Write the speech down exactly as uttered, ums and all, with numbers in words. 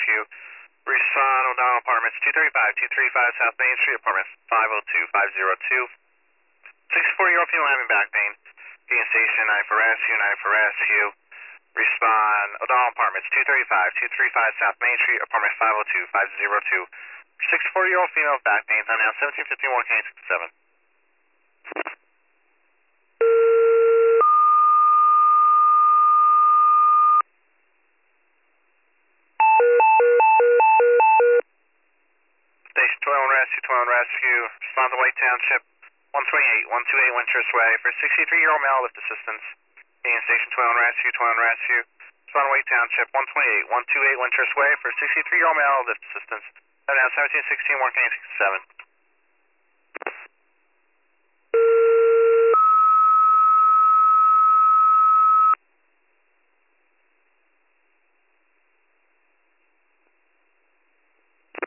Rescue. Respond, O'Donnell Apartments, two thirty-five, two thirty-five South Main Street, Apartment five oh two, five oh two. sixty-four-year-old female having back pain. Union Station, nine for rescue, nine for rescue. Respond, O'Donnell Apartments, two thirty-five, two thirty-five South Main Street, Apartment five oh two, five oh two. sixty-four-year-old female with back pain, time now seventeen fifty-one, K sixty-seven. Station twelve Rescue, twelve Rescue. Respond to White Township, one twenty-eight, one twenty-eight Winters Way for sixty-three-year-old male with assistance. Union Station twelve Rescue, twelve Rescue. Respond to White Township, one twenty-eight, one twenty-eight Winters Way for sixty-three-year-old male with assistance. Time now seventeen sixteen, K sixty-seven.